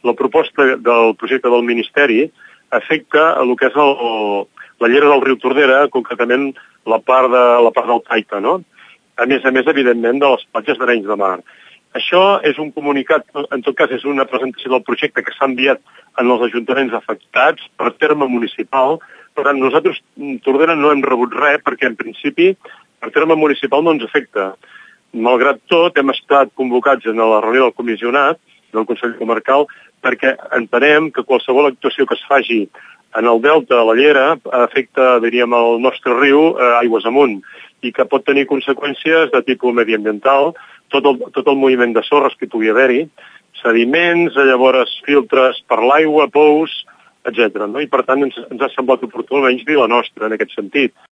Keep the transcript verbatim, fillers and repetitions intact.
la proposta del projecte del Ministeri afecta el que és el, la llera del riu Tordera, concretament la part, de, la part del Taita, no? A més a més, evidentment, de les platges d'Arenys de Mar. Això és un comunicat, en tot cas és una presentació del projecte que s'ha enviat en els ajuntaments afectats per terme municipal. Per tant, nosaltres, Tordera, no hem rebut res perquè, en principi, per terme municipal no ens afecta. Malgrat tot, hem estat convocats en la reunió del comissionat del Consell Comarcal perquè entenem que qualsevol actuació que es faci en el delta de la Llera afecta, diríem, el nostre riu eh, aigües amunt i que pot tenir conseqüències de tipus mediambiental, tot el, tot el moviment de sorres que pugui haver-hi, sediments, llavors filtres per l'aigua, pous, etcètera. No? I per tant ens, ens ha semblat oportú almenys dir la nostra en aquest sentit.